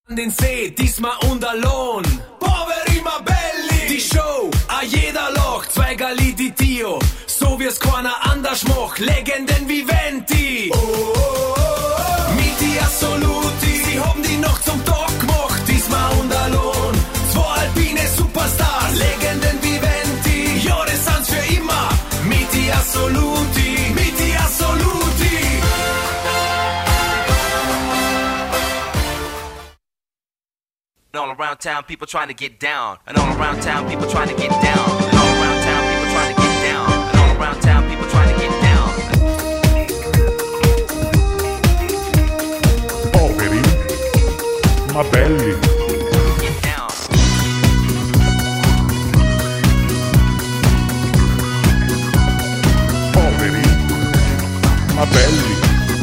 Den See, diesmal unter Lohn. Poveri ma belli. Die Show, a jeder Loch, zwei Gali di Dio. So wie's keiner anders macht, Legenden viventi. Oh, oh, oh, oh. Miti assoluti, sie haben die noch zum Tag gemacht. Diesmal unter Lohn, zwei alpine Superstars, Legenden viventi. Ja, das sind's für immer. Miti assoluti, Miti assoluti. And all around town, people trying to get down. And all around town, people trying to get down. And all around town, people trying to get down. And all around town, people trying to get down. Poveri, ma belli. Get down. Poveri, ma belli.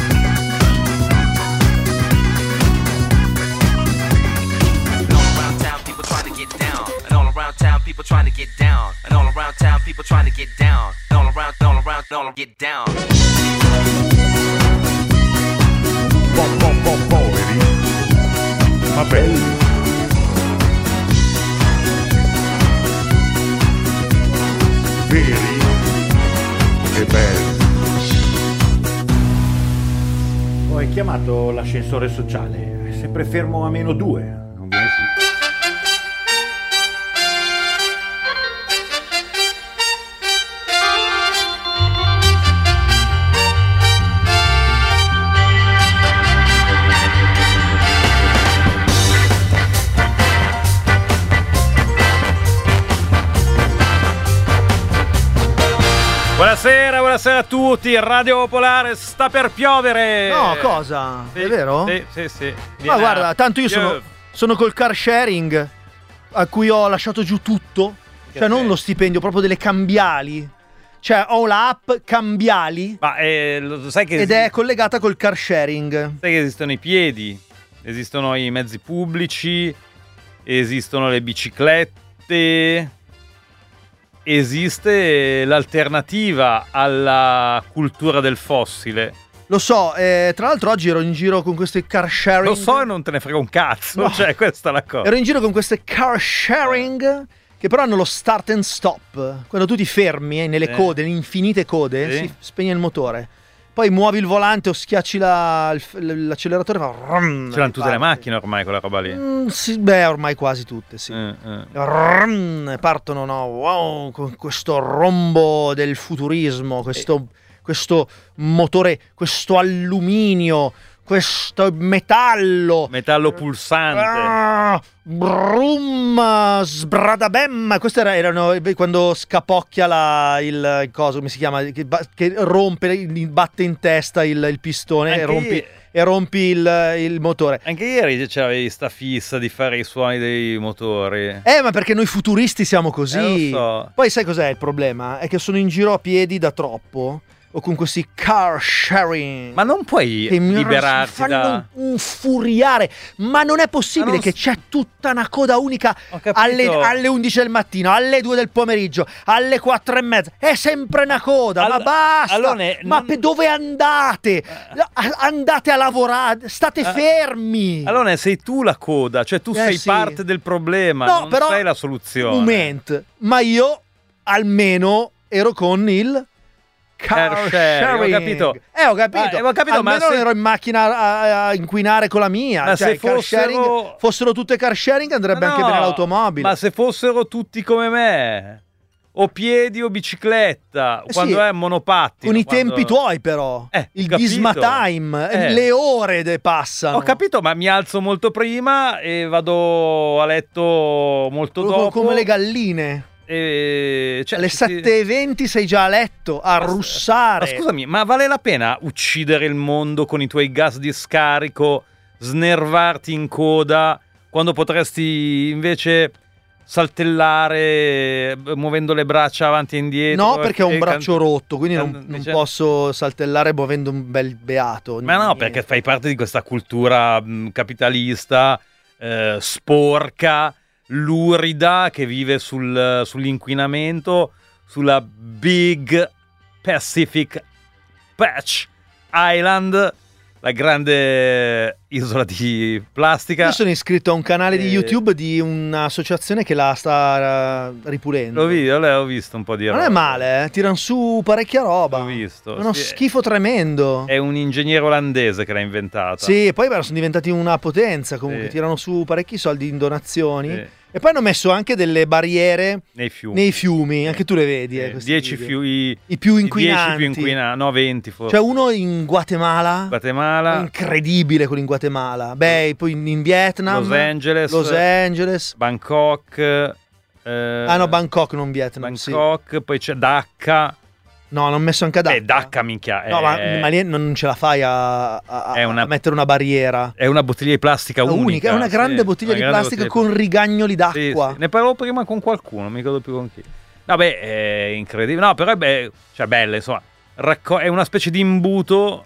People trying to get down, and all around town, people trying to get down, and all around, get down. Poveri, ma belli. Veri e belli. Ho chiamato l'ascensore sociale, è sempre fermo a -2, non viene su. Buonasera a tutti, Radio Popolare sta per piovere. No, cosa? Sì, è vero? Sì. Ma guarda, tanto io sono col car sharing a cui ho lasciato giù tutto. Cioè non lo stipendio, proprio delle cambiali. Cioè ho l'app Cambiali. Ma lo sai che ed è collegata col car sharing. Sai che esistono i piedi, esistono i mezzi pubblici, esistono le biciclette. Esiste l'alternativa alla cultura del fossile. Lo so, tra l'altro oggi ero in giro con queste car sharing. Lo so e non te ne frega un cazzo, no. Cioè questa è la cosa. Ero in giro con queste car sharing che però hanno lo start and stop. Quando tu ti fermi nelle code, nelle infinite code, si spegne il motore. Poi muovi il volante o schiacci l'acceleratore. Ce l'hanno tutte le macchine ormai quella roba lì. Sì, ormai quasi tutte, sì. Partono, no? Wow, con questo rombo del futurismo, questo motore, questo alluminio, questo metallo pulsante. Brum, sbradabem. Questo erano quando scapocchia il coso, come si chiama, che rompe, batte in testa il pistone e rompi il motore. Anche ieri c'avevi sta fissa di fare i suoni dei motori. Ma perché noi futuristi siamo così. Lo so. Poi sai cos'è il problema? È che sono in giro a piedi da troppo. O con questi car sharing. Ma non puoi liberarti mi fanno infuriare. Ma non è possibile che c'è tutta una coda unica alle 11 del mattino, alle 2 del pomeriggio, alle 4 e mezza. È sempre una coda, ma basta. Ma dove andate? Andate a lavorare, state fermi. Allora sei tu la coda, cioè tu sei parte del problema, non però, sei la soluzione. Moment, ma io almeno ero con il car sharing. Ho capito. Almeno non ero in macchina a inquinare con la mia. Ma cioè, se fossero tutte car sharing andrebbe anche bene l'automobile. Ma se fossero tutti come me, o piedi o bicicletta, quando è monopattino. Con i tempi tuoi però. Il Disma Time, le ore passano. Ho capito, ma mi alzo molto prima e vado a letto molto dopo. Come le galline. Alle 7:20 sei già a letto a russare. Ma scusami, ma vale la pena uccidere il mondo con i tuoi gas di scarico, snervarti in coda, quando potresti invece saltellare muovendo le braccia avanti e indietro? No, perché ho un braccio rotto, quindi non posso saltellare muovendo un bel beato. Ma no, perché fai parte di questa cultura capitalista sporca, lurida, che vive sull'inquinamento, sulla Big Pacific Patch Island, la grande isola di plastica. Io sono iscritto a un canale di YouTube di un'associazione che la sta ripulendo. Ho visto un po' di roba. Non è male, tirano su parecchia roba. L'ho visto. È uno schifo tremendo. È un ingegnere olandese che l'ha inventata. Sì, e poi sono diventati una potenza, comunque Sì. tirano su parecchi soldi in donazioni. Sì. E poi hanno messo anche delle barriere Nei fiumi. nei fiumi, anche tu le vedi. 10 fiumi. I più 10 inquinanti. più inquinanti. No, 20 forse. C'è uno in Guatemala. Incredibile quello in Guatemala. Beh, poi in Vietnam. Los Angeles. Bangkok. No, Bangkok, non Vietnam. Bangkok, sì. Poi c'è Dhaka. No, non ho messo anche Dhaka. Dhaka, minchia. No, ma lì non ce la fai a mettere una barriera. È una bottiglia di plastica unica. È una grande bottiglia di plastica con rigagnoli d'acqua. Sì. Ne parlavo prima con qualcuno, non mi ricordo più con chi. Vabbè, è incredibile. No, però è bella, insomma. È una specie di imbuto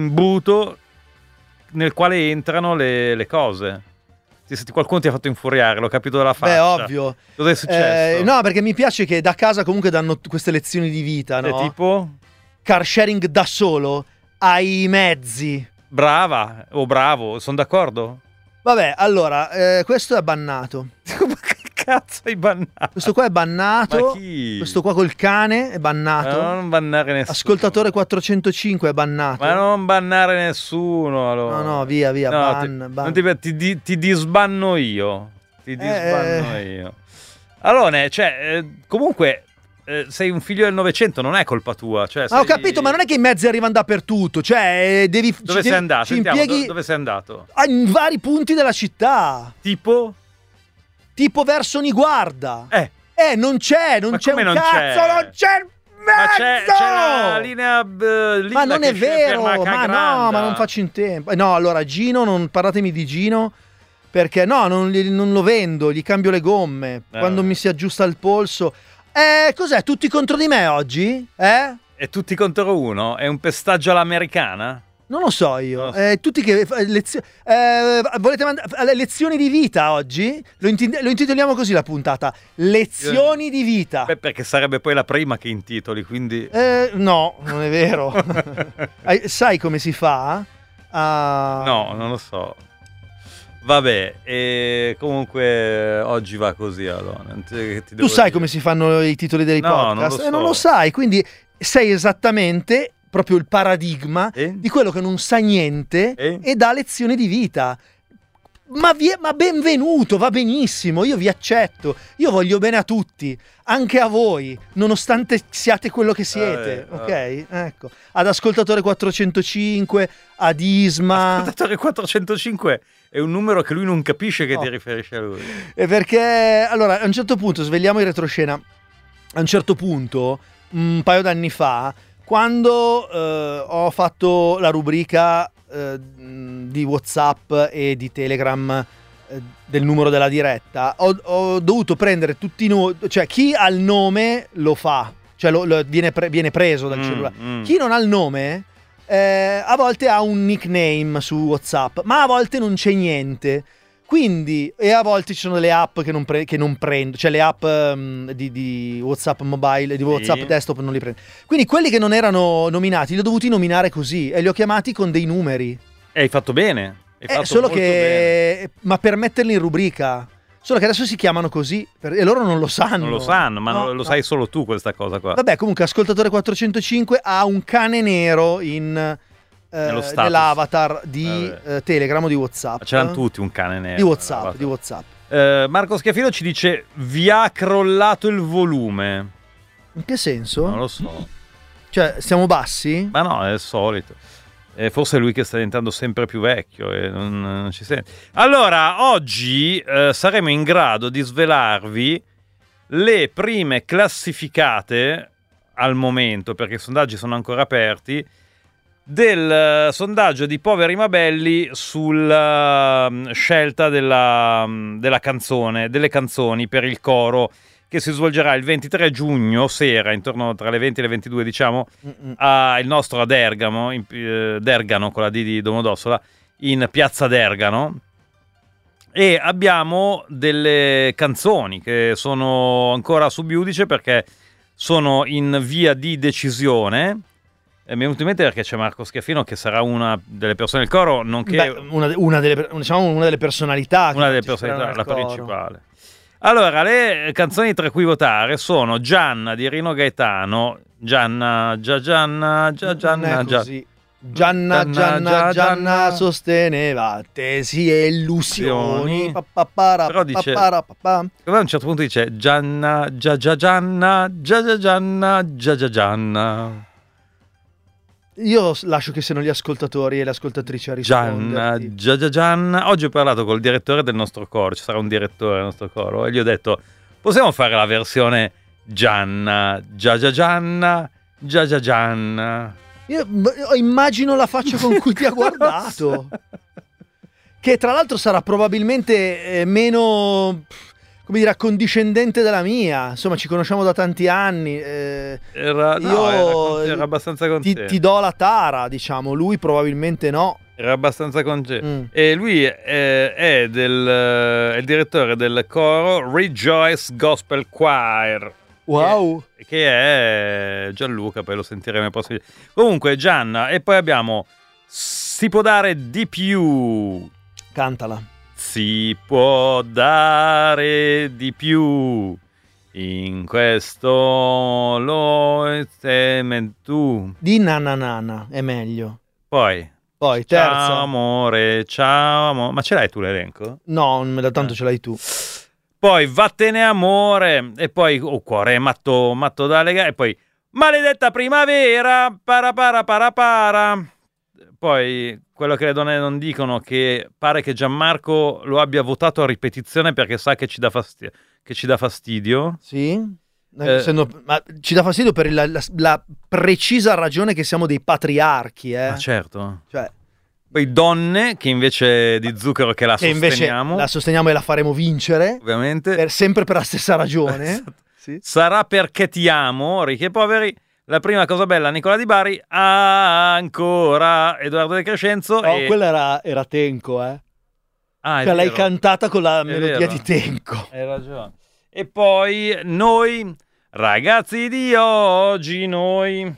nel quale entrano le cose. Se qualcuno ti ha fatto infuriare, l'ho capito dalla faccia. Beh, ovvio. Cos'è successo? No, perché mi piace che da casa comunque danno queste lezioni di vita, no? Tipo? Car sharing da solo, hai i mezzi. Brava, o bravo, sono d'accordo. Vabbè, allora, questo è bannato. Che cazzo hai bannato? Questo qua è bannato. Ma chi? Questo qua col cane è bannato. Ma non bannare nessuno. Ascoltatore 405 è bannato. Ma non bannare nessuno, allora. No, via, no, ban. Ti disbanno io. Ti disbanno io. Allora, comunque sei un figlio del Novecento, non è colpa tua. Ho capito, ma non è che i mezzi arrivano dappertutto. Cioè, Dove sei andato? Sentiamo, impieghi dove sei andato? In vari punti della città. Tipo verso Niguarda. Non c'è un cazzo, non c'è Ma c'è la linea ma non è vero, ma non faccio in tempo. No, allora Gino, non parlatemi di Gino, perché no, non lo vendo, gli cambio le gomme quando mi si aggiusta il polso. Cos'è? Tutti contro di me oggi? È tutti contro uno? È un pestaggio all'americana? Non lo so io. Tutti che volete mandare lezioni di vita oggi? Lo intitoliamo così la puntata. Lezioni di vita. Beh, perché sarebbe poi la prima che intitoli, quindi. No, non è vero. Sai come si fa? No, non lo so. Vabbè, comunque oggi va così, allora. Tu sai come si fanno i titoli dei podcast? Non lo so. Non lo sai, quindi sei esattamente proprio il paradigma di quello che non sa niente e dà lezioni di vita. Ma benvenuto, va benissimo, io vi accetto, io voglio bene a tutti, anche a voi, nonostante siate quello che siete, ok? Ecco, ad Ascoltatore 405, ad Isma. Ascoltatore 405 è un numero che lui non capisce che ti riferisce a lui. E perché, allora, a un certo punto, svegliamo in retroscena, a un certo punto, un paio d'anni fa, quando ho fatto la rubrica di WhatsApp e di Telegram del numero della diretta, ho dovuto prendere tutti cioè chi ha il nome lo fa, cioè viene preso dal cellulare. Chi non ha il nome a volte ha un nickname su WhatsApp, ma a volte non c'è niente. Quindi, e a volte ci sono delle app che non prendo, cioè le app di WhatsApp mobile, di WhatsApp desktop non li prendo. Quindi quelli che non erano nominati li ho dovuti nominare così e li ho chiamati con dei numeri. E hai fatto bene. Solo che bene. Ma per metterli in rubrica. Solo che adesso si chiamano così e loro non lo sanno. Non lo sanno, ma lo sai solo tu questa cosa qua. Vabbè, comunque Ascoltatore 405 ha un cane nero nell'avatar di Telegram o di WhatsApp. Ma ce l'hanno tutti un cane nero. Di WhatsApp. Marco Schiaffino ci dice: vi ha crollato il volume. In che senso? Non lo so. Cioè, siamo bassi? Ma no, è il solito. Forse è lui che sta diventando sempre più vecchio e non ci sente. Allora, oggi saremo in grado di svelarvi le prime classificate al momento, perché i sondaggi sono ancora aperti, del sondaggio di Poveri ma Belli sulla scelta della canzone, delle canzoni per il coro, che si svolgerà il 23 giugno sera, intorno tra le 20 e le 22, diciamo, il nostro a Dergamo, Dergano con la D di Domodossola, in piazza Dergano. E abbiamo delle canzoni che sono ancora sub iudice perché sono in via di decisione. Mi è venuto in mente perché c'è Marco Schiaffino, che sarà una delle persone del coro, nonché una delle personalità. Una delle personalità, la principale. Allora, le canzoni tra cui votare sono Gianna di Rino Gaetano, Gianna sosteneva tesi e illusioni. Però dice, a un certo punto dice Gianna. Io lascio che siano gli ascoltatori e le ascoltatrici a risponderti. Gianna. Oggi ho parlato col direttore del nostro coro, ci sarà un direttore del nostro coro, e gli ho detto: possiamo fare la versione Gianna. Io immagino la faccia con cui ti ha guardato, che tra l'altro sarà probabilmente meno, come dire, accondiscendente della mia. Insomma, ci conosciamo da tanti anni. Era abbastanza contento. Ti do la tara, diciamo. Lui probabilmente no. Era abbastanza contento. E lui è il direttore del coro Rejoice Gospel Choir. Wow. Che è Gianluca, poi lo sentiremo ai prossimi. Comunque Gianna, e poi abbiamo Si può dare di più. Cantala. Si può dare di più in questo lo tu. Di nananana è meglio. Poi terza. Ciao amore, ma ce l'hai tu l'elenco? No, da tanto ce l'hai tu. Poi Vattene amore, e poi Cuore matto da lega, e poi Maledetta primavera, para. Poi quello che le donne non dicono, che pare che Gianmarco lo abbia votato a ripetizione perché sa che ci dà fastidio. Sì? Ma ci dà fastidio per la precisa ragione che siamo dei patriarchi, Ma certo. Cioè, poi Donne, che invece di Zucchero che sosteniamo. La sosteniamo e la faremo vincere. Ovviamente. Sempre per la stessa ragione. Esatto. Sì. Sarà perché ti amo, Ricchi e poveri. La prima cosa bella, Nicola Di Bari. Ancora Edoardo De Crescenzo. No, quella era Tenco, cioè l'hai cantata con la melodia di Tenco. Hai ragione. E poi noi, ragazzi di oggi, noi.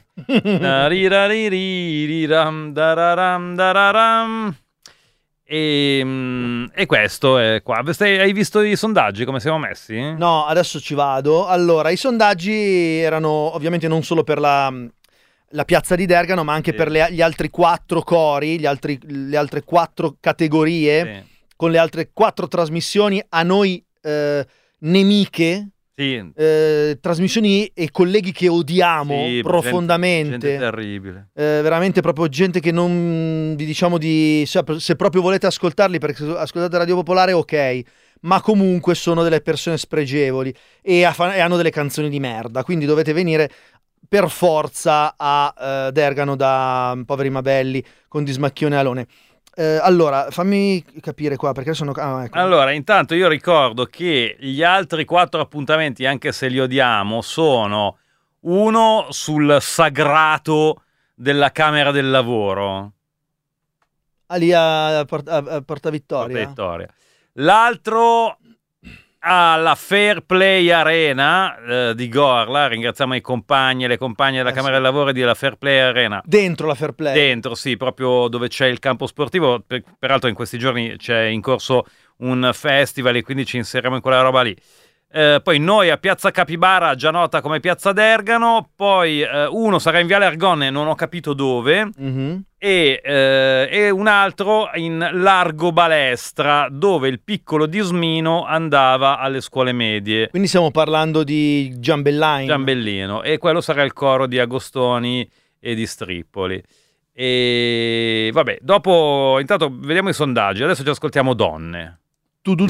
E questo è qua. Hai visto i sondaggi come siamo messi? No, adesso ci vado. Allora, i sondaggi erano ovviamente non solo per la piazza di Dergano, ma anche per gli altri 4 cori, le altre 4 categorie, con le altre 4 trasmissioni a noi nemiche. Sì. Trasmissioni e colleghi che odiamo profondamente. Gente terribile. Veramente proprio gente che non vi diciamo se proprio volete ascoltarli, perché ascoltate Radio Popolare, ok, ma comunque sono delle persone spregevoli e hanno delle canzoni di merda, quindi dovete venire per forza a Dergano da Poveri Mabelli con Dismacchione Alone. Allora, fammi capire qua, perché sono... ecco. Allora, intanto io ricordo che gli altri 4 appuntamenti, anche se li odiamo, sono uno sul sagrato della Camera del Lavoro. Lì a Porta Vittoria. L'altro alla Fair Play Arena di Gorla. Ringraziamo i compagni e le compagne della Camera del Lavoro della Fair Play Arena. Dentro la Fair Play? Dentro, sì, proprio dove c'è il campo sportivo. Peraltro in questi giorni c'è in corso un festival e quindi ci inseriremo in quella roba lì. Poi noi a Piazza Capibara, già nota come Piazza Dergano. Poi uno sarà in Viale Argonne, non ho capito dove. Mm-hmm. E un altro in Largo Balestra, dove il piccolo Dismino andava alle scuole medie. Quindi stiamo parlando di Giambellino, e quello sarà il coro di Agostoni e di Strippoli. E vabbè, dopo intanto vediamo i sondaggi. Adesso ci ascoltiamo Donne. Tu.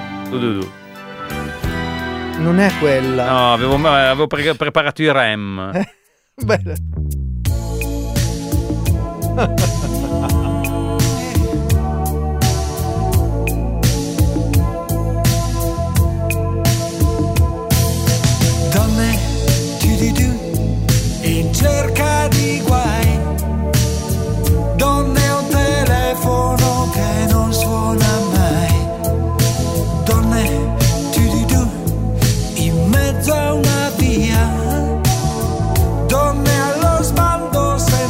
Non è quella. No, avevo preparato i rem. Bene. Donne, in cerca di guai. Donne, un telefono che non suona mai. Donne, in mezzo a una via. Donne allo sbando senza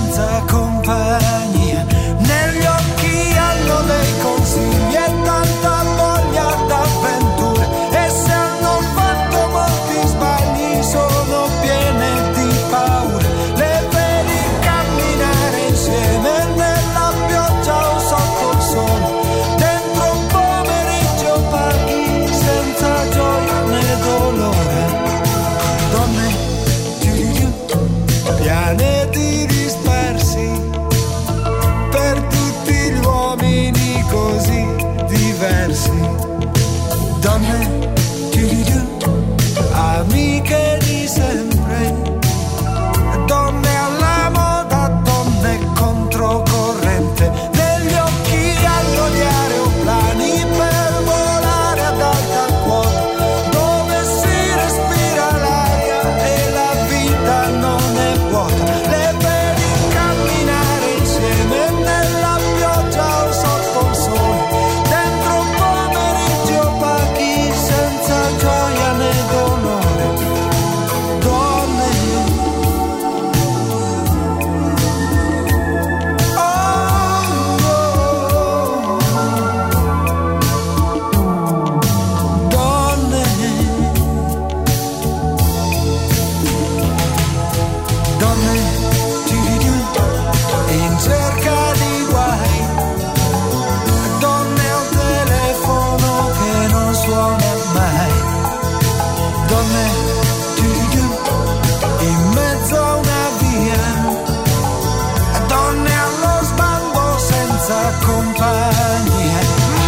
donne, amiche di sempre, donne alla moda, donne controcorrente, negli occhi hanno gli aeroplani per volare ad alta quota, dove si respira l'aria e la vita non è vuota, le vedi camminare insieme nella pioggia o sotto il sole, dentro pomeriggi opachi senza gioia né dolore, donne. Donne, donne, in cerca di guai, donne a un telefono che non suona mai, donne, in mezzo a una via, donne allo sbando senza compagnia.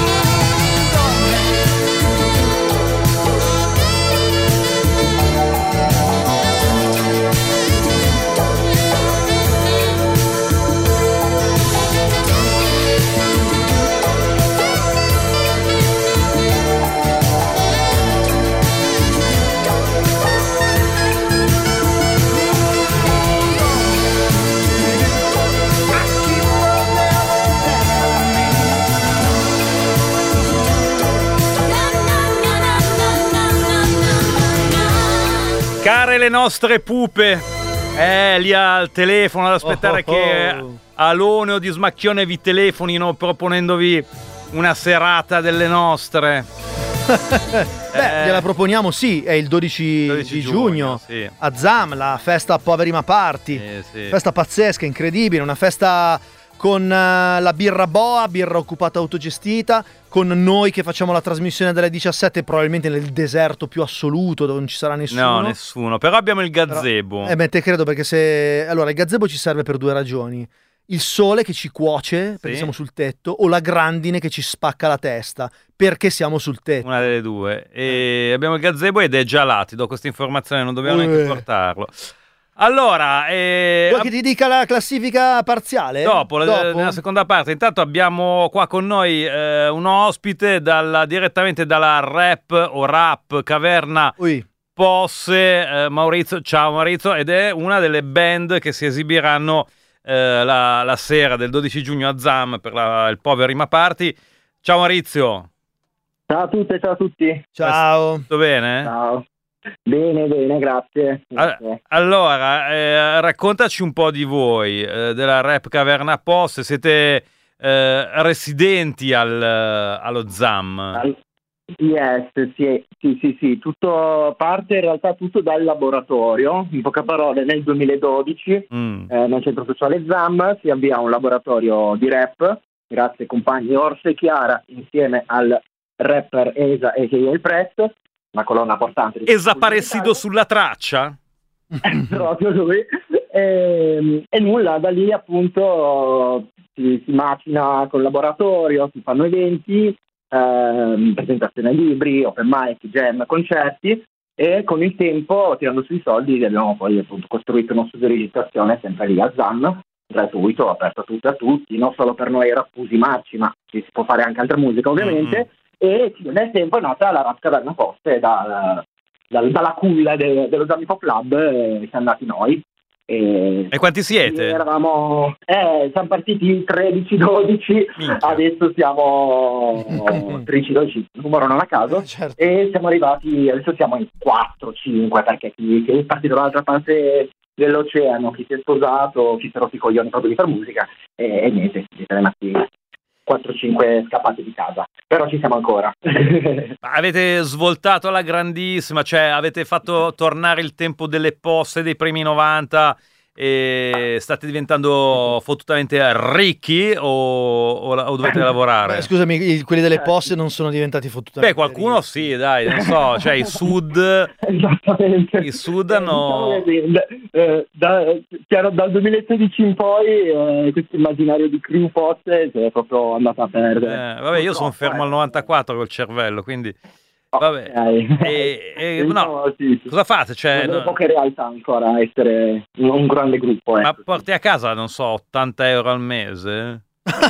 Care le nostre pupe, lì al telefono ad aspettare che Alone o Di Smacchione vi telefonino proponendovi una serata delle nostre. Beh, gliela proponiamo, sì, è il 12 di giugno sì. a Zam, la festa Poveri Ma Party, sì. festa pazzesca, incredibile, una festa con la birra Boa, birra occupata autogestita, con noi che facciamo la trasmissione dalle 17, probabilmente nel deserto più assoluto dove non ci sarà nessuno. No, nessuno, però abbiamo il gazebo. Te credo, perché allora il gazebo ci serve per due ragioni: il sole che ci cuoce perché siamo sul tetto, o la grandine che ci spacca la testa perché siamo sul tetto. Una delle due. E abbiamo il gazebo ed è già là, ti do questa informazione, non dobbiamo neanche portarlo. Allora, vuoi che ti dica la classifica parziale? Dopo. Nella seconda parte. Intanto abbiamo qua con noi un ospite direttamente dalla rap Caverna Posse, Maurizio. Ciao Maurizio, ed è una delle band che si esibiranno la sera del 12 giugno a Zam per il Poveri Ma Party. Ciao Maurizio. Ciao a tutte, ciao a tutti. Ciao. Tutto bene? Ciao. Bene, grazie. Allora, raccontaci un po' di voi, della rap Caverna Posse. Siete residenti allo Zam? Yes, sì. Tutto parte in realtà dal laboratorio. In poche parole, nel 2012 nel centro sociale Zam si avvia un laboratorio di rap, grazie ai compagni Orso e Chiara, insieme al rapper Esa e il Press, una colonna portante. Esaparecido sulla traccia? Proprio lui. E nulla, da lì appunto si macina col laboratorio, si fanno eventi, presentazione libri, open mic, jam, concerti, e con il tempo, tirando sui soldi, abbiamo poi appunto costruito uno studio di registrazione sempre lì a Zam, gratuito, aperto a tutti, non solo per noi rappusi marci, ma si può fare anche altra musica ovviamente. E nel tempo è nata la rap Caverna Posse dalla culla dello Zam Hip Hop Club, siamo andati noi. E quanti siete? Siamo partiti 13-12, adesso siamo 13-12, il numero non a caso, certo. E siamo arrivati, adesso siamo in 4-5, perché chi è partito dall'altra parte dell'oceano, chi si è sposato, chi si è rotto i coglioni proprio di far musica, e niente, si è rimasti 4-5 scappati di casa, però ci siamo ancora. Avete svoltato alla grandissima, cioè avete fatto tornare il tempo delle poste dei primi 90 e state diventando fottutamente ricchi o dovete lavorare? Beh, scusami, quelli delle poste non sono diventati fottutamente qualcuno ricchi. Sì, dai, non so, cioè i Sud Esattamente. I Sud hanno dal 2016 in poi questo immaginario di crew poste si è proprio andata a perdere. Vabbè, io sono fermo al 94 col cervello, quindi Vabbè. No, sì. cosa fate? Cioè, non ho poche realtà ancora essere un grande gruppo. Ma porti a casa, non so, 80 euro al mese?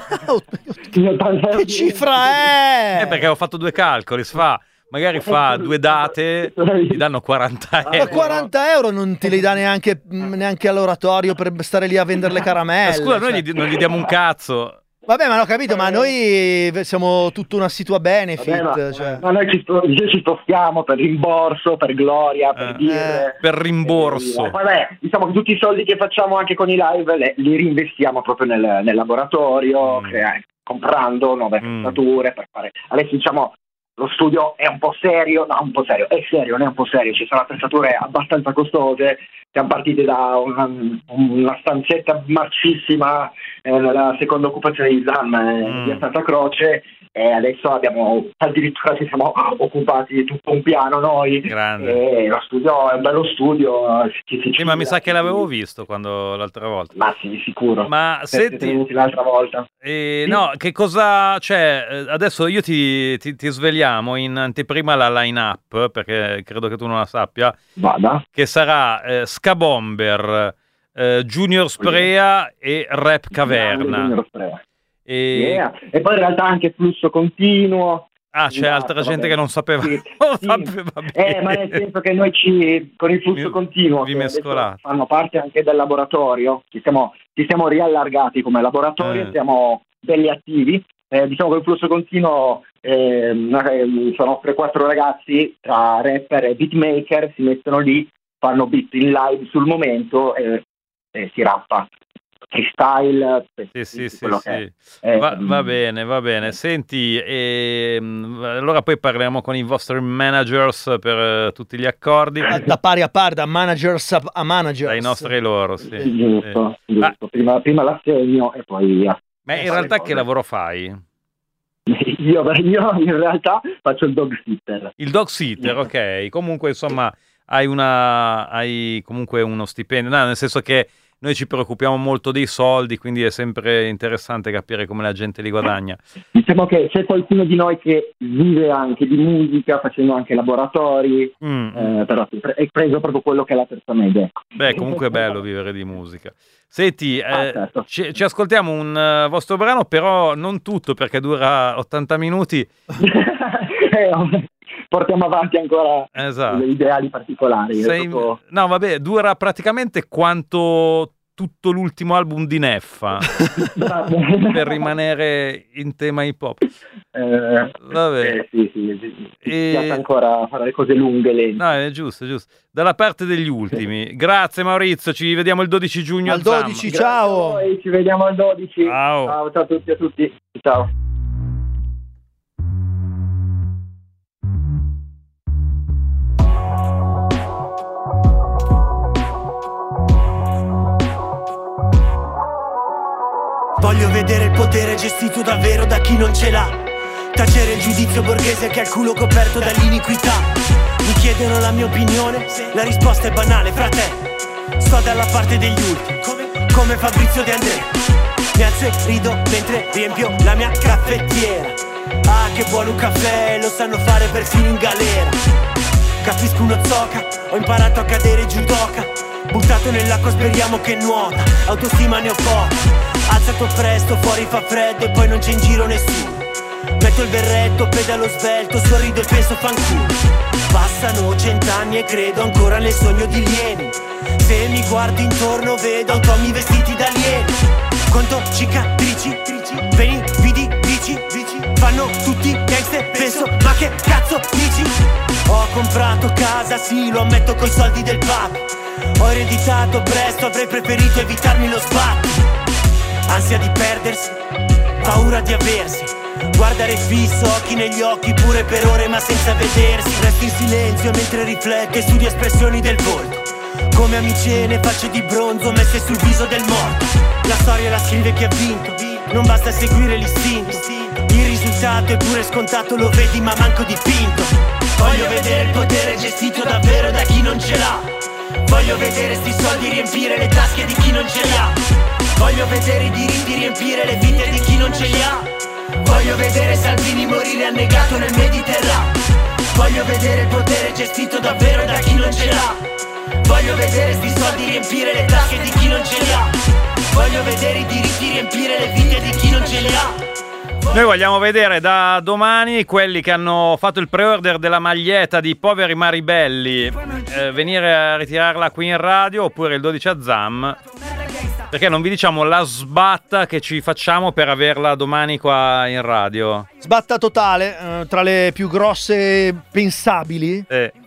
Che cifra è? Perché ho fatto 2 calcoli, magari fa 2 date, ti danno 40 euro. Ma 40 euro non te li dà neanche all'oratorio per stare lì a vendere le caramelle. Scusa, noi non gli diamo un cazzo. Vabbè, ma l'ho capito, ma noi siamo tutta una situa benefit. Vabbè, ma noi ci spostiamo per rimborso, per gloria, per dire. Per rimborso. Vabbè, diciamo che tutti i soldi che facciamo anche con i live li reinvestiamo proprio nel laboratorio, comprando nuove attrezzature per fare. Adesso diciamo lo studio è un po' serio, no, un po' serio, è serio, non è un po' serio, ci sono attrezzature abbastanza costose. Siamo partiti da una stanzetta marcissima nella seconda occupazione di ZAM di Santa Croce, e adesso addirittura ci siamo occupati tutto un piano noi. Grande. E lo studio è un bello studio. Ma mi sa che l'avevo visto l'altra volta. Ma sì, sicuro. Ma senti, l'altra volta. No, che cosa c'è? Adesso io ti svegliamo in anteprima la line-up, perché credo che tu non la sappia. Vada. Che sarà Scabomber, Junior Sprea e Rap Caverna. E poi in realtà anche Flusso Continuo. C'è altra gente che non sapeva. Sì. Vabbè. Ma nel senso che noi con il Flusso Continuo vi mescolate, fanno parte anche del laboratorio, ci siamo riallargati come laboratorio, siamo belli attivi. Diciamo che il Flusso Continuo sono 3-4 ragazzi tra rapper e beatmaker, si mettono lì, fanno beat in live sul momento e si rappa. Freestyle, sì. Va bene. Senti, allora poi parliamo con i vostri managers per tutti gli accordi. Da pari a pari, da managers a managers. Dai nostri loro, sì. Giusto. Prima l'assegno e poi via. Ma in realtà che lavoro fai? Io in realtà faccio il dog sitter. Il dog sitter, ok. Comunque, insomma, hai comunque uno stipendio, nel senso che noi ci preoccupiamo molto dei soldi, quindi è sempre interessante capire come la gente li guadagna. Diciamo che c'è qualcuno di noi che vive anche di musica, facendo anche laboratori, però è preso proprio quello che è la terza media. Beh, comunque è bello vivere di musica. Senti, certo. ci ascoltiamo un vostro brano, però non tutto, perché dura 80 minuti. Portiamo avanti ancora degli ideali particolari. No, vabbè, dura praticamente quanto tutto l'ultimo album di Neffa, per rimanere in tema hip hop. Vabbè. Sì. Piace ancora fare le cose lunghe, lente. No, è giusto. Dalla parte degli ultimi. Grazie Maurizio, ci vediamo il 12 giugno al 12, ZAM. ciao. Ci vediamo al 12. Ciao a tutti. Ciao. Voglio vedere il potere gestito davvero da chi non ce l'ha. Tacere il giudizio borghese che ha il culo coperto dall'iniquità. Mi chiedono la mia opinione, la risposta è banale, frate. Sto dalla parte degli ultimi, come Fabrizio De André. Mi alzo e rido mentre riempio la mia caffettiera. Ah, che buono un caffè, lo sanno fare persino in galera. Capisco uno zoca, ho imparato a cadere judoka. Buttato nell'acqua speriamo che nuota, autostima ne ho poca. Alzato presto, fuori fa freddo e poi non c'è in giro nessuno. Metto il berretto, pedalo svelto, sorrido e penso fanculo. Passano 100 anni e credo ancora nel sogno di Lenin. Se mi guardo intorno vedo automi vestiti da alieni. Conto cicatrici, veni, vidi, bici. Fanno tutti gangster, penso, ma che cazzo dici? Ho comprato casa, sì, lo ammetto, coi soldi del papi. Ho ereditato presto, avrei preferito evitarmi lo sbatti. Ansia di perdersi, paura di aversi. Guardare fisso, occhi negli occhi, pure per ore ma senza vedersi. Resto in silenzio mentre riflette su di espressioni del volto. Come amicene, facce di bronzo messe sul viso del morto. La storia la scrive chi ha vinto, non basta seguire l'istinto. Il risultato è pure scontato, lo vedi ma manco dipinto. Voglio vedere il potere gestito davvero da chi non ce l'ha. Voglio vedere sti soldi riempire le tasche di chi non ce li ha. Voglio vedere i diritti riempire le vite di chi non ce li ha. Voglio vedere Salvini morire annegato nel Mediterraneo. Voglio vedere il potere gestito davvero da chi non ce l'ha. Voglio vedere sti soldi riempire le tasche di chi non ce li ha. Voglio vedere i diritti riempire le vite di chi non ce li ha. Noi vogliamo vedere da domani quelli che hanno fatto il pre-order della maglietta di Poveri ma Ribelli venire a ritirarla qui in radio, oppure il 12 a Zam, perché non vi diciamo la sbatta che ci facciamo per averla domani qua in radio. Sbatta totale, tra le più grosse pensabili.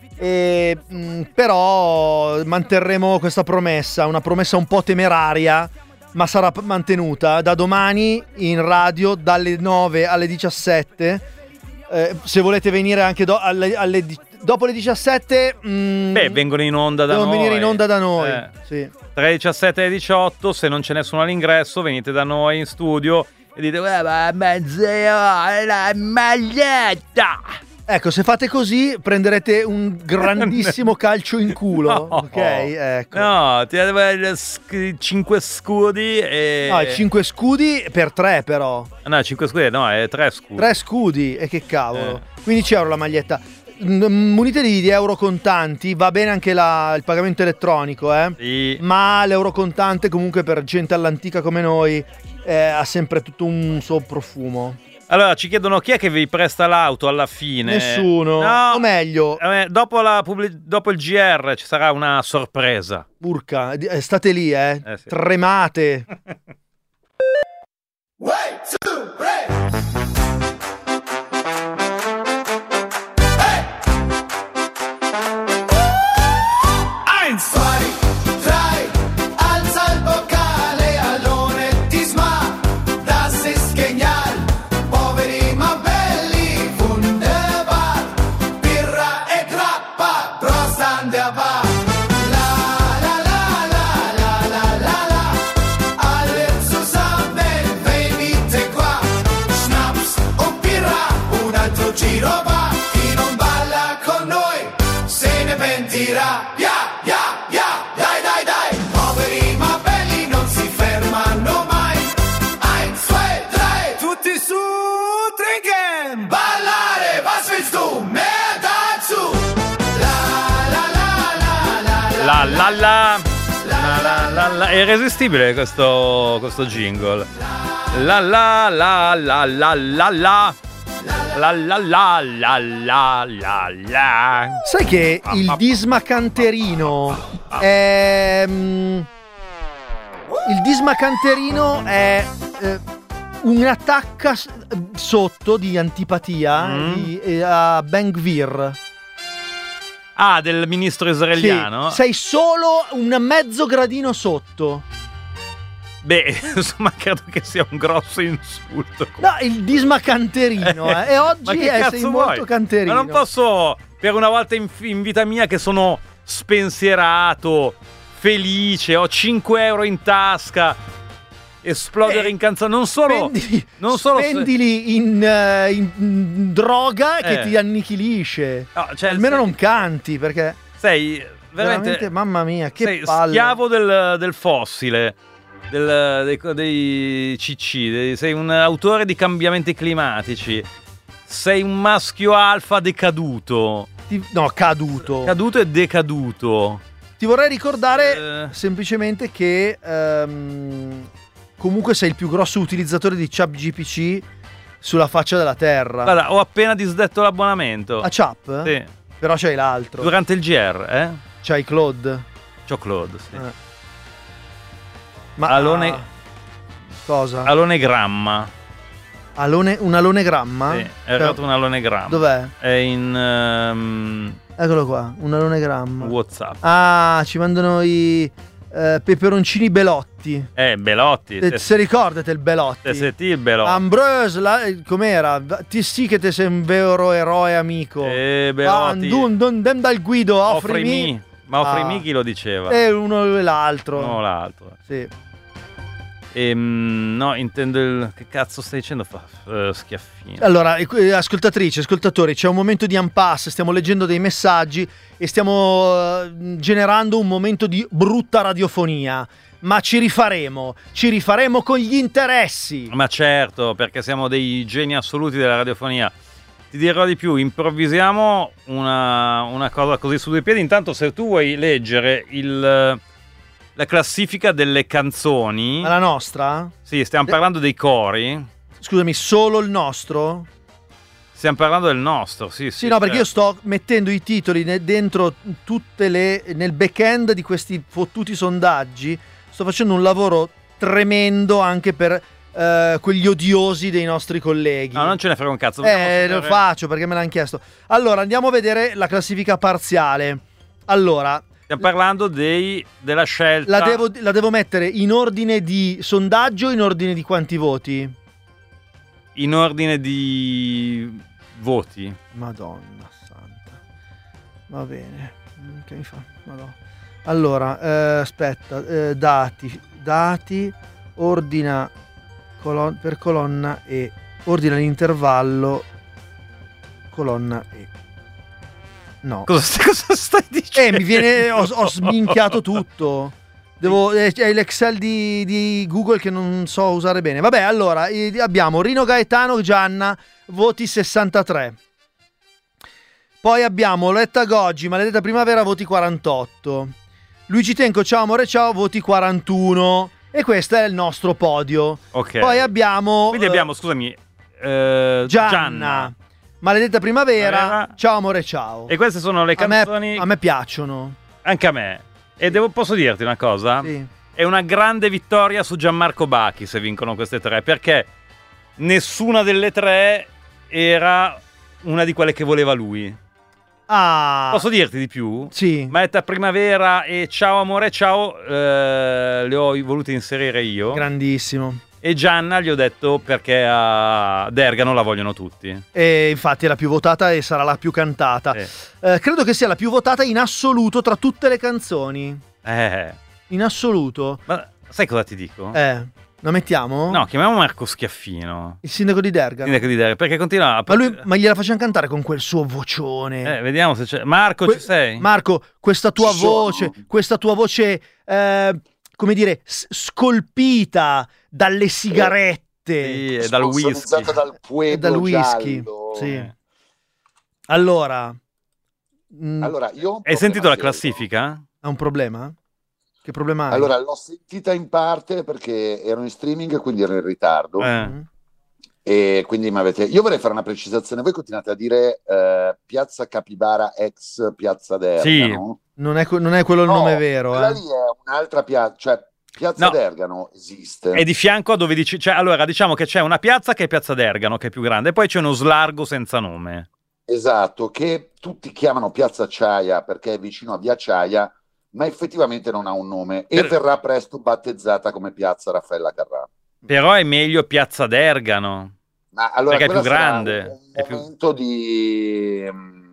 Però manterremo questa promessa, una promessa un po' temeraria, ma sarà mantenuta da domani in radio dalle 9 alle 17. Se volete venire anche dopo le 17, vengono in onda da noi. Devono venire in onda da noi. Sì. Tra le 17 e le 18, se non c'è nessuno all'ingresso, venite da noi in studio e dite la maglietta. Ecco, se fate così prenderete un grandissimo calcio in culo, ok? Ecco. No, ti deve 5 scudi e... No, 5 scudi per 3 però. No, 5 scudi, no, è 3 scudi. 3 scudi, e che cavolo. 15 euro la maglietta. Munitevi di euro contanti, va bene anche il pagamento elettronico, Sì. Ma l'euro contante comunque per gente all'antica come noi ha sempre tutto un suo profumo. Allora, ci chiedono chi è che vi presta l'auto alla fine. Nessuno. No, o meglio, dopo il GR ci sarà una sorpresa. Urca, state lì, sì. Tremate. 1, 2, 3. Fuori, drei, alza il boccale, Alone ti sma, das ist genial, poveri ma belli, wunderbar, birra e grappa, Prost an der Bar, la la la la la la la la, alle zusammen, venite qua, Schnaps und birra, un altro giro va, chi non balla con noi, se ne pentirà, dai, dai, dai, poveri ma belli non si fermano mai. 1, 2, 3, tutti su, trinken, ballare, was willst du, mehr dazu. La la la la la la la. È irresistibile questo jingle. La la la la la la la. La la la la la la la. Sai che il dismacanterino è un'attacca sotto di antipatia a Ben Gvir. Ah, del ministro israeliano? Sì, sei solo un mezzo gradino sotto. Beh, insomma, credo che sia un grosso insulto. No, il dismacanterino, e oggi sei molto canterino. Ma non posso, per una volta in vita mia che sono spensierato, felice, ho 5 euro in tasca, esplodere in canzone. Non solo spendili in droga che ti annichilisce. No, cioè, almeno non canti, perché sei veramente mamma mia, che sei palle. Schiavo del fossile. Dei CC, sei un autore di cambiamenti climatici, sei un maschio alfa decaduto. Caduto e decaduto. Ti vorrei ricordare semplicemente che comunque sei il più grosso utilizzatore di ChatGPT sulla faccia della terra. Guarda, ho appena disdetto l'abbonamento a Chat? Sì. Però c'hai l'altro. Durante il GR, C'hai Claude? C'ho Claude, sì. Ma cosa? Alonegramma. Un alonegramma? Sì, è arrivato un alonegramma. Dov'è? È in eccolo qua, un alonegramma. WhatsApp. Ah, ci mandano i peperoncini Belotti. Belotti. Se ricordate il Belotti. Il Belotti. Ambrose, com'era? Ti sì che te sei un vero eroe amico. Belotti. Dem dal Guido, offrimi. Ma offrimi chi lo diceva? E uno e l'altro. Uno o l'altro. Sì. No, intendo che cazzo stai dicendo? Schiaffino. Allora, ascoltatrici, ascoltatori, c'è un momento di impasse, stiamo leggendo dei messaggi e stiamo generando un momento di brutta radiofonia. Ma ci rifaremo con gli interessi. Ma certo, perché siamo dei geni assoluti della radiofonia. Ti dirò di più, improvvisiamo una cosa così su due piedi. Intanto, se tu vuoi leggere la classifica delle canzoni. Ma la nostra? Sì, stiamo parlando dei cori. Scusami, solo il nostro? Stiamo parlando del nostro, sì. Sì, no, perché io sto mettendo i titoli dentro nel back-end di questi fottuti sondaggi. Sto facendo un lavoro tremendo anche per quegli odiosi dei nostri colleghi. No, non ce ne frega un cazzo. Lo faccio perché me l'hanno chiesto. Allora, andiamo a vedere la classifica parziale. Allora, stiamo parlando della scelta. la devo mettere in ordine di sondaggio o in ordine di quanti voti? In ordine di voti. Madonna santa. Va bene. Che mi fa? Madonna. Allora, aspetta, dati, ordina per colonna E, ordina l'intervallo, colonna E. No. Cosa stai dicendo? Mi viene, ho sminchiato tutto. È l'Excel di Google che non so usare bene. Vabbè, allora abbiamo Rino Gaetano, Gianna, voti 63. Poi abbiamo Loretta Goggi, Maledetta Primavera, voti 48. Luigi Tenco, Ciao Amore Ciao, voti 41. E questo è il nostro podio. Ok. Poi abbiamo... Quindi abbiamo, scusami, Gianna, Maledetta Primavera, Ciao Amore Ciao. E queste sono le canzoni... A me piacciono. Anche a me. E posso dirti una cosa? Sì. È una grande vittoria su Gianmarco Bacchi se vincono queste tre, perché nessuna delle tre era una di quelle che voleva lui. Ah. Posso dirti di più? Sì. Maledetta Primavera e Ciao Amore Ciao le ho volute inserire io. Grandissimo. E Gianna gli ho detto perché a Dergano la vogliono tutti. E infatti è la più votata e sarà la più cantata. Credo che sia la più votata in assoluto tra tutte le canzoni. In assoluto. Ma sai cosa ti dico? La mettiamo? No, chiamiamo Marco Schiaffino. Il sindaco di Dergano. Perché continua a... Ma gliela facciamo cantare con quel suo vocione. Vediamo se c'è. Marco, ci sei? Marco, questa tua voce, come dire, scolpita dalle sigarette. Sì, e dal whisky. Dal whisky. Sì. Allora, io hai sentito la classifica? Ha un problema? Che problema hai? Allora, l'ho sentita in parte perché ero in streaming, quindi ero in ritardo. E quindi io vorrei fare una precisazione. Voi continuate a dire Piazza Capibara ex Piazza Dergano? Sì. Non è quello il nome vero. Quella lì è un'altra piazza, cioè Piazza Dergano esiste. È di fianco a dove dici... Cioè, allora, diciamo che c'è una piazza che è Piazza Dergano, che è più grande, e poi c'è uno slargo senza nome. Esatto, che tutti chiamano Piazza Acciaia perché è vicino a Via Acciaia, ma effettivamente non ha un nome e verrà presto battezzata come Piazza Raffaella Carrà. Però è meglio Piazza Dergano, ma allora, perché è più grande. Un momento di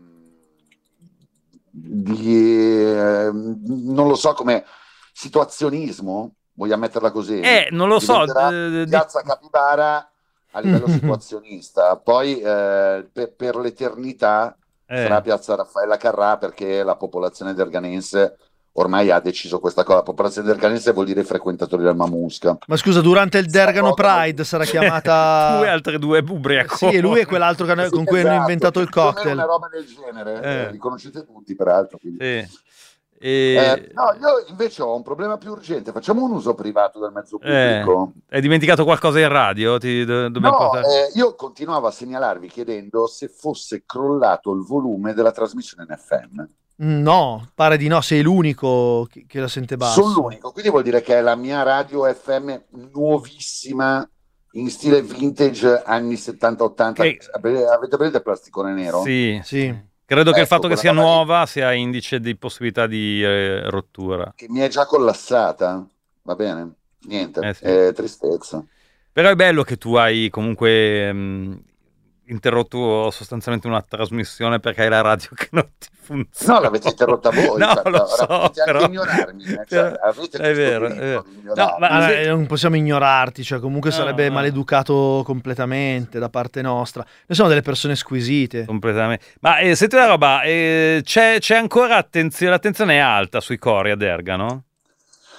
non lo so, come situazionismo, vogliamo metterla così? Non lo so. Piazza Capibara a livello situazionista, poi per l'eternità sarà Piazza Raffaella Carrà, perché la popolazione derganense ormai ha deciso questa cosa. La popolazione derganense vuol dire frequentatori del Mamusca. Ma scusa, durante il Dergano Pride sarà chiamata... Tu e altre due ubriaco. Sì, lui e quell'altro con cui hanno inventato il cocktail. Una roba del genere, li conoscete tutti peraltro. Quindi. Sì. No, io invece ho un problema più urgente. Facciamo un uso privato del mezzo pubblico. Hai dimenticato qualcosa in radio? Io continuavo a segnalarvi chiedendo se fosse crollato il volume della trasmissione in FM. No, pare di no, sei l'unico che la sente basso. Sono l'unico, quindi vuol dire che è la mia radio FM nuovissima, in stile vintage anni 70-80. Avete preso il plasticone nero? Sì. Credo che il fatto che sia nuova sia indice di possibilità di rottura. Che mi è già collassata, va bene? Niente, sì. Tristezza. Però è bello che tu hai comunque interrotto sostanzialmente una trasmissione perché hai la radio che non ti funziona. No, l'avete interrotta voi. No, lo so, potete però... anche ignorarmi. Avete è vero. No, ma non possiamo ignorarti, cioè comunque sarebbe maleducato completamente da parte nostra. Noi siamo delle persone squisite. Completamente. Ma senti una roba, c'è ancora l'attenzione è alta sui cori a Dergano?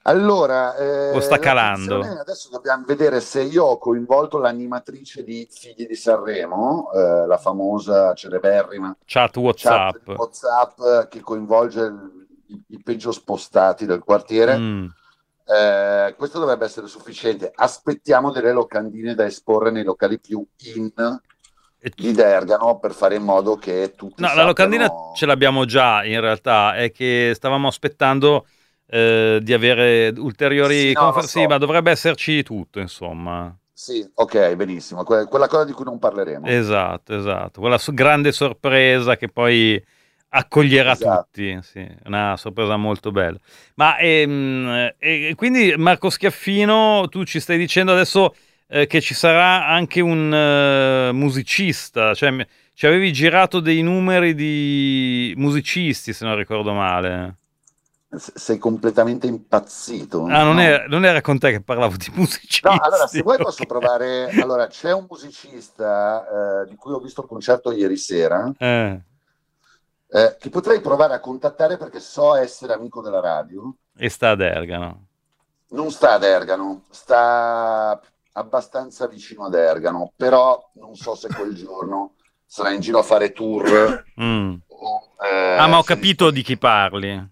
Allora, O sta calando? attenzione, adesso dobbiamo vedere se io ho coinvolto l'animatrice di Figli di Sanremo, la famosa celeberrima Chat WhatsApp. chat WhatsApp che coinvolge i peggio spostati del quartiere. Questo dovrebbe essere sufficiente. Aspettiamo delle locandine da esporre nei locali più in di Dergano per fare in modo che tutti la locandina ce l'abbiamo già, in realtà, è che stavamo aspettando di avere ulteriori Sì, ma dovrebbe esserci tutto, insomma. Sì, ok, benissimo. Quella cosa di cui non parleremo. Esatto. Quella grande sorpresa che poi accoglierà tutti. Sì, una sorpresa molto bella. Ma e quindi, Marco Schiaffino, tu ci stai dicendo adesso che ci sarà anche un musicista, cioè ci avevi girato dei numeri di musicisti, se non ricordo male. Sei completamente impazzito. Non era con te che parlavo di musicisti. No, allora, se vuoi posso provare. Allora, c'è un musicista di cui ho visto il concerto ieri sera, che potrei provare a contattare perché so essere amico della radio. E sta a Dergano. Non sta ad Ergano, sta abbastanza vicino ad Ergano, però non so se quel giorno sarà in giro a fare tour. Ma ho capito di chi parli.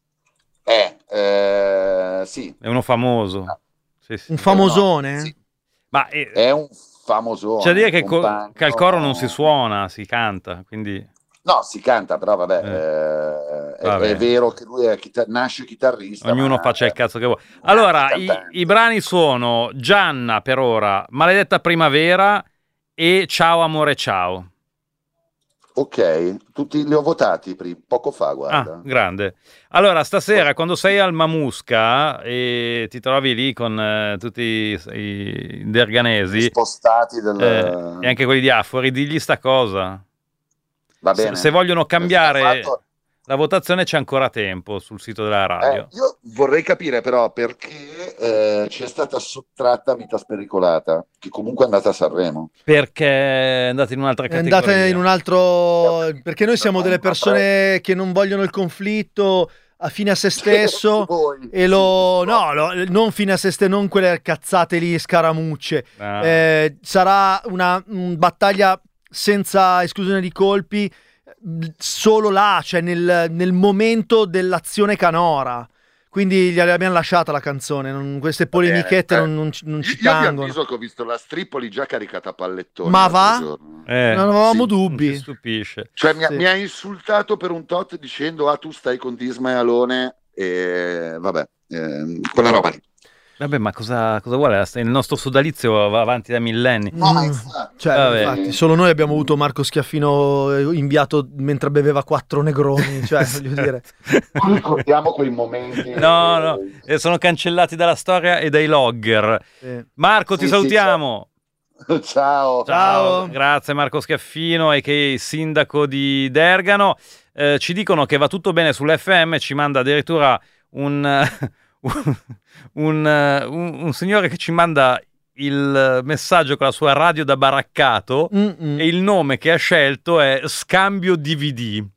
Sì. È uno famoso. Sì. Un famosone? Sì. Ma è un famosone. C'è da dire che al coro non si suona, si canta, quindi... No, si canta, però vabbè, è vero che lui nasce chitarrista. Ognuno faccia il cazzo che vuole. Allora, i brani sono Gianna per ora, Maledetta Primavera e Ciao Amore Ciao. Ok, tutti li ho votati poco fa, guarda. Grande. Allora, stasera quando sei al Mamusca e ti trovi lì con tutti i derganesi, spostati e anche quelli di Afori, digli sta cosa. Va bene. Se vogliono cambiare la votazione c'è ancora tempo sul sito della radio. Io vorrei capire però perché ci è stata sottratta Vita Spericolata, che comunque è andata a Sanremo. Perché è andata in un'altra categoria. È andata in un altro... Perché noi siamo delle persone che non vogliono il conflitto, a fine a se stesso e non fine a se stesso, non quelle cazzate lì, scaramucce. Sarà una battaglia senza esclusione di colpi, solo là, cioè nel momento dell'azione canora. Quindi gliel'abbiamo lasciata la canzone, queste polemichette non ci tangono. Io abbiamo visto che ho visto la Stripoli già caricata a pallettoni. Ma va? Non avevamo dubbi. Non ti stupisce. Cioè mi ha insultato per un tot dicendo tu stai con Disma e Alone e vabbè, quella roba lì. Vabbè, ma cosa vuole? Il nostro sodalizio va avanti da millenni. Infatti, solo noi abbiamo avuto Marco Schiaffino inviato mentre beveva 4 negroni. Cioè, voglio dire. Non ricordiamo quei momenti. No, sono cancellati dalla storia e dai logger. Marco, ti salutiamo. Ciao. Grazie Marco Schiaffino, che è sindaco di Dergano. Ci dicono che va tutto bene sull'FM, ci manda addirittura un signore che ci manda il messaggio con la sua radio da baraccato e il nome che ha scelto è Scambio DVD.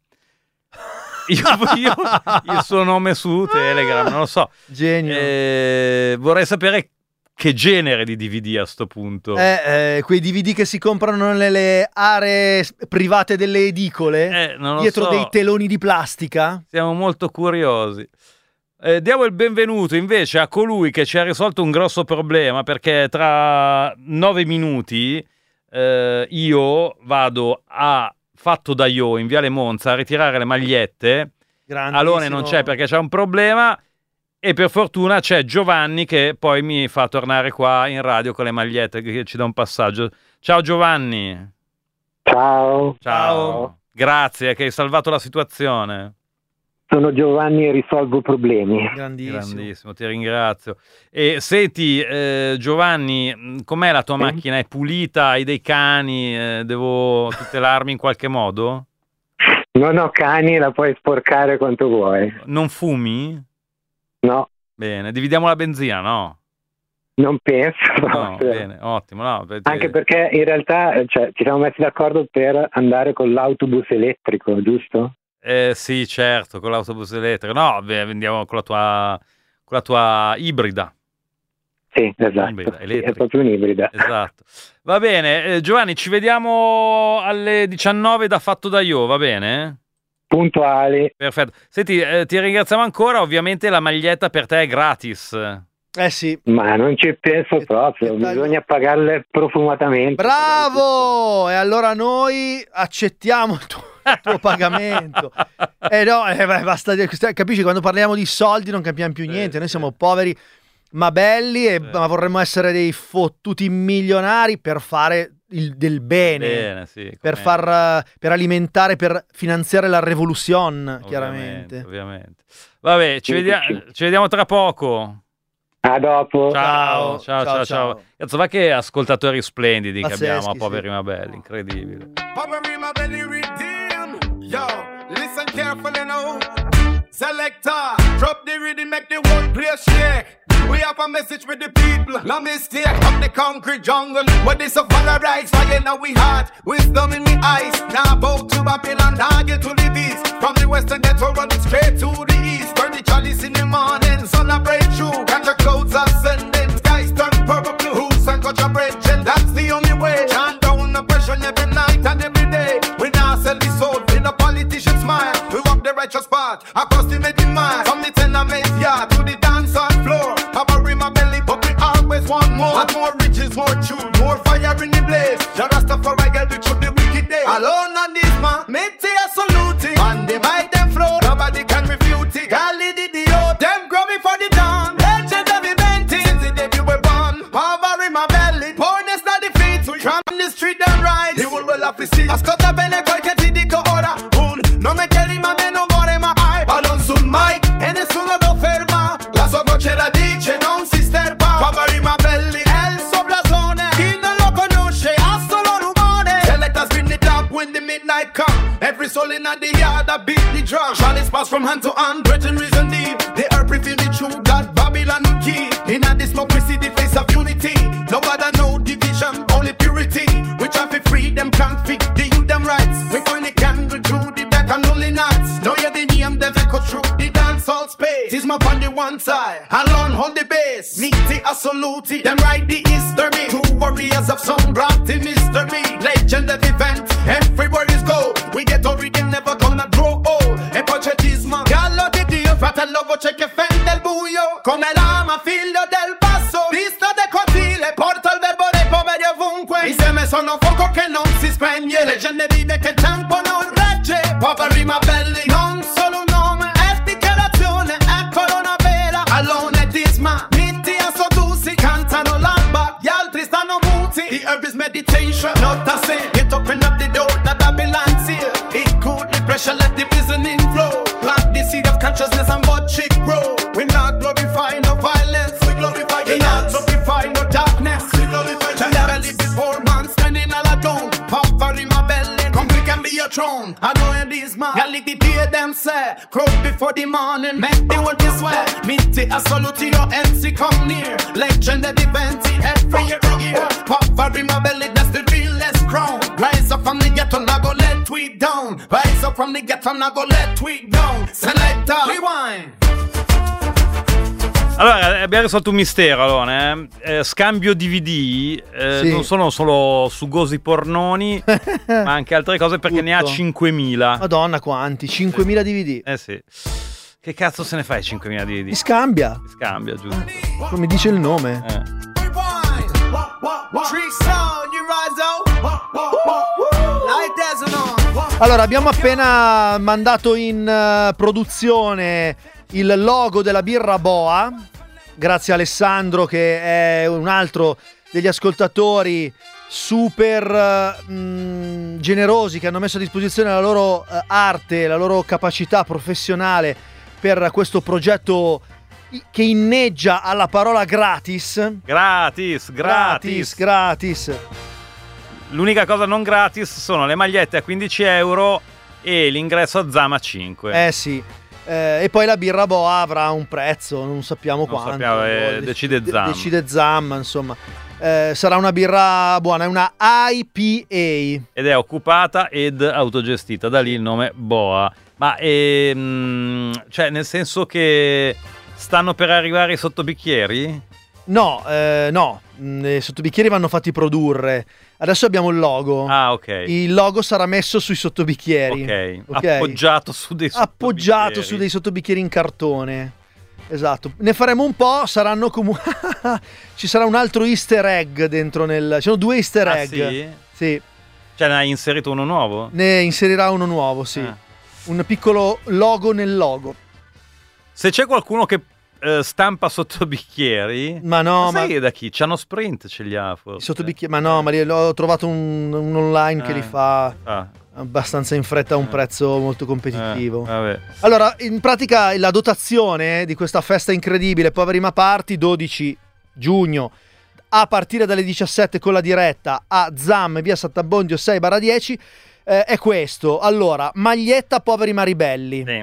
Io il suo nome su Telegram non lo so. Genio. Vorrei sapere che genere di DVD a sto punto. Quei DVD che si comprano nelle aree private delle edicole dietro dei teloni di plastica. Siamo molto curiosi. Diamo il benvenuto invece a colui che ci ha risolto un grosso problema, perché tra 9 minuti io vado a Fatto da Io in Viale Monza a ritirare le magliette. Alone non c'è perché c'è un problema e per fortuna c'è Giovanni che poi mi fa tornare qua in radio con le magliette, che ci dà un passaggio. Ciao Giovanni. Ciao. Grazie che hai salvato la situazione. Sono Giovanni e risolvo problemi. Grandissimo, ti ringrazio. E senti, Giovanni, com'è la tua macchina? È pulita? Hai dei cani? Devo tutelarmi in qualche modo? Non ho cani, la puoi sporcare quanto vuoi. Non fumi? No. Bene, dividiamo la benzina, no? Non penso. No, bene, ottimo. No, anche perché in realtà ci siamo messi d'accordo per andare con l'autobus elettrico, giusto? Sì, certo, con l'autobus elettrico. No, andiamo con la tua ibrida. Sì, esatto. Ibrida, Sì, elettrica. è proprio un'ibrida. Esatto. Va bene, Giovanni, ci vediamo alle 19 da Fatto da Io, va bene? Puntuali. Perfetto. Senti, ti ringraziamo ancora, ovviamente la maglietta per te è gratis. Sì. Ma non ci penso proprio, bisogna pagarle profumatamente. Bravo! E allora noi accettiamo il tuo pagamento. Basta dire, capisci, quando parliamo di soldi non capiamo più niente, noi siamo poveri ma belli, ma vorremmo essere dei fottuti milionari per fare del bene, per alimentare, per finanziare la rivoluzione, chiaramente. Ovviamente. Vabbè, ci vediamo tra poco. A dopo. Ciao. Cazzo, va che ascoltatori splendidi Pazzeschi, che abbiamo a Poveri ma Belli, incredibile. Poveri ma Belli redeem. Yo, listen carefully now. Selector, drop the rhythm, make the whole place shake. We have a message with the people. No mistake, from the concrete jungle. What is a valorize, fire now we heart. Wisdom in the eyes. Now bow to Babylon, now get to the beast. From the western ghetto running straight to the east. Burn the chalice in the morning, sun a break through. Catch the clouds ascending, skies turn purple blue. Hoops and cut your bridge, and that's the only way. Chant down oppression every night and every day. We now sell the soul, in a politician smile. We walk the righteous path, across the middle-mile. From the tenement yard to the dance on floor. Power in my belly, but we always want more. And more riches, more truth, more fire in the blaze. The Rastafari girl, we through the wicked day. Alone on this man, make a salute. And they might them flow, nobody can refute it. Gali the dio, them grow me for the dawn. Legendary Benty, since the day we were born. Power in my belly, poorness not defeat. We tramp in the street and ride. You will well have to see. Ascolta bene quel che ti dico ora. Non mi chiedi ma me non vuole mai. Ballon sul mic e nessuno lo ferma. La sua voce la dice, non si sterpa. Poveri ma belli, è il suo blasone. Chi non lo conosce ha solo rumore. Selecta spin it up when the midnight come. Every soul in the yard that beat the drum. Chalice pass from hand to hand, written reason deep. The earth reveal the truth that Babylon will keep. In a smoke we see the face of unity. No other no division, only purity. We try to free them, can't fit the youth them rights. We point the candle to the back and only nights. Know you the name, them echo through the dance hall space. This my on the one side, alone hold the bass. Nitty assoluti, them write the history. Two warriors of some crafty mystery. Legendary event, everywhere is gold. We get to read them, never gonna grow old. E poi c'è Gisma, gallo di Dio, fratello voce che fende il buio. Come l'ama, figlio del basso, visto del cortile, porta il verbo dei poveri ovunque. Insieme sono fuoco che non si spegne, leggende vive che il tempo non regge. Poveri ma belli, non solo un nome, è dichiarazione, eccolo una vera. Alone e Disma, Nitti e Sodusi, cantano l'alba, gli altri stanno muti. The herb is meditation, not a sin. It open up the door that Babylon's here. It cool the pressure, let the reasoning flow. Plant the seed of consciousness and watch it grow. We not glorify no violence, we glorify the not glorify no darkness. We glorify the belly before man standing all alone. Power in my belly, come we can be your throne. I know it is man, I lick the day them say. Crow before the morning, make the world this way. Minty a salute your MC come near. Legendary event every year. Power in my belly, that's the realest crown. Rise up from the ghetto, now go let tweet down. Rise up from the ghetto, now go let tweet down. Selector, rewind. Allora, abbiamo risolto un mistero, allora, scambio DVD, Sì. non sono solo sugosi pornoni, ma anche altre cose, perché ne ha 5.000. Madonna quanti, 5.000 DVD. Sì. Che cazzo se ne fai 5.000 DVD? Mi scambia. Scambia, giusto. Non mi dice il nome. Allora, abbiamo appena mandato in produzione il logo della birra Boa, grazie a Alessandro, che è un altro degli ascoltatori super generosi, che hanno messo a disposizione la loro arte, la loro capacità professionale per questo progetto che inneggia alla parola gratis. Gratis. L'unica cosa non gratis sono le magliette a 15 euro e l'ingresso a Zama 5. Sì. E poi la birra Boa avrà un prezzo, non sappiamo quanto. Decide Zam. Decide Zam, insomma. Sarà una birra buona, è una IPA. Ed è occupata ed autogestita, da lì il nome Boa. Ma cioè, nel senso che stanno per arrivare i sottobicchieri? No, i sottobicchieri vanno fatti produrre. Adesso abbiamo il logo. Ah, ok. Il logo sarà messo sui sottobicchieri. Ok. Appoggiato su dei sottobicchieri. Appoggiato su dei sottobicchieri in cartone. Esatto. Ne faremo un po', saranno comunque... Ci sarà un altro easter egg dentro ci sono 2 easter egg. Sì? Sì. Cioè ne hai inserito uno nuovo? Ne inserirà uno nuovo, sì. Un piccolo logo nel logo. Se c'è qualcuno che stampa sottobicchieri, ma no, sai da chi? C'hanno Sprint, ce li ha forse. Sottobicchieri, ma no, ma ho trovato un online che li fa abbastanza in fretta a un prezzo molto competitivo. Vabbè. Allora, in pratica la dotazione di questa festa incredibile Poveri ma Party, 12 giugno a partire dalle 17 con la diretta a ZAM via Sant'Abbondio 6/10 è questo. Allora, maglietta Poveri ma Ribelli. Sì.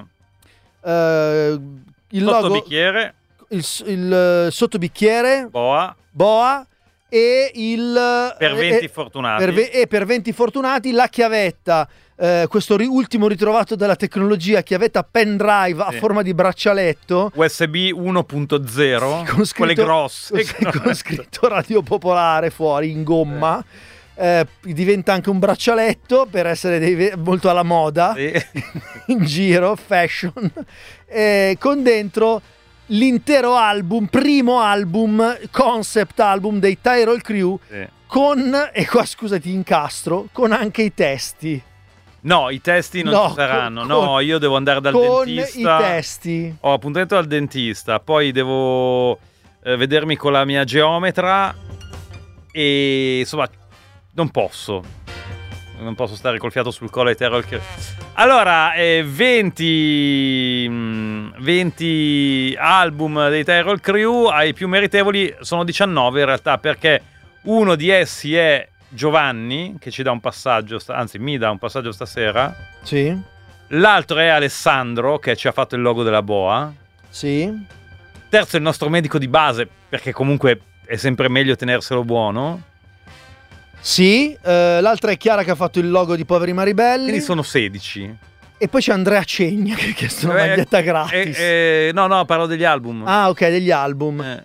Il sottobicchiere, il sottobicchiere, boa e il per 20 fortunati per 20 fortunati la chiavetta, questo ultimo ritrovato della tecnologia, chiavetta pendrive a forma di braccialetto USB 1.0 quelle grosse con scritto Radio Popolare fuori in gomma. Diventa anche un braccialetto per essere molto alla moda in giro, fashion, con dentro l'intero album, primo album, concept album dei Tyrol Crew, con, e qua scusati incastro, con anche i testi. No, i testi non ci saranno. No, io devo andare dal dentista. Con i testi. Ho appuntamento al dentista, poi devo vedermi con la mia geometra e insomma non posso stare col fiato sul collo ai Tyrol Crew. Allora, 20 album dei Tyrol Crew, ai più meritevoli sono 19 in realtà, perché uno di essi è Giovanni, che ci dà un passaggio, anzi mi dà un passaggio stasera. Sì. L'altro è Alessandro, che ci ha fatto il logo della boa. Sì. Terzo è il nostro medico di base, perché comunque è sempre meglio tenerselo buono. Sì, l'altra è Chiara che ha fatto il logo di Poveri ma Ribelli. Quindi sono 16. E poi c'è Andrea Cegna che ha chiesto una maglietta gratis. No, parlo degli album. Ah, ok, degli album.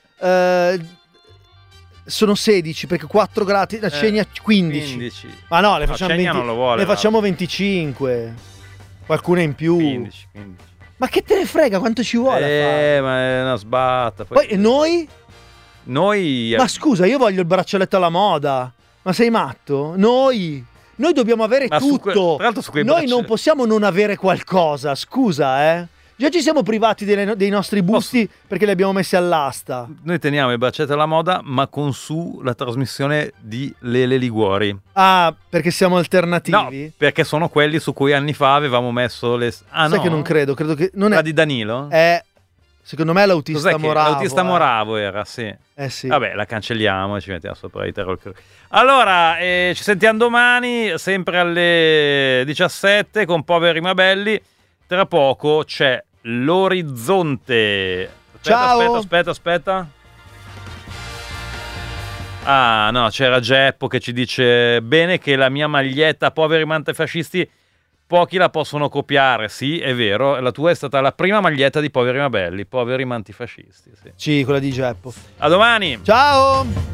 Sono 16 perché 4 gratis, la Cegna 15. Ma no, le facciamo 20, non lo vuole, le facciamo 25. Qualcuna in più. 15. Ma che te ne frega, quanto ci vuole fare? Ma è una sbatta. Poi e noi? Noi... Ma scusa, io voglio il braccialetto alla moda. Ma sei matto? Noi dobbiamo avere tutto. Tra l'altro su quei noi non possiamo non avere qualcosa, scusa, Già ci siamo privati dei nostri busti perché li abbiamo messi all'asta. Noi teniamo il braccialetto alla moda, ma con su la trasmissione di Lele Liguori. Ah, perché siamo alternativi? No, perché sono quelli su cui anni fa avevamo messo le... Ah, sai no? che non credo che... non la è di Danilo? Secondo me è l'autista Moravo. L'autista Moravo era, sì. Sì. Vabbè, la cancelliamo e ci mettiamo sopra i Tyrol Crew. Allora, ci sentiamo domani, sempre alle 17 con Poveri ma Belli. Tra poco c'è l'Orizzonte. Ciao. Aspetta. Ah, no, c'era Geppo che ci dice: bene che la mia maglietta Poveri ma antifascisti pochi la possono copiare. Sì, è vero, la tua è stata la prima maglietta di Poveri ma Belli, Poveri ma antifascisti. Sì, quella di Geppo. A domani. Ciao.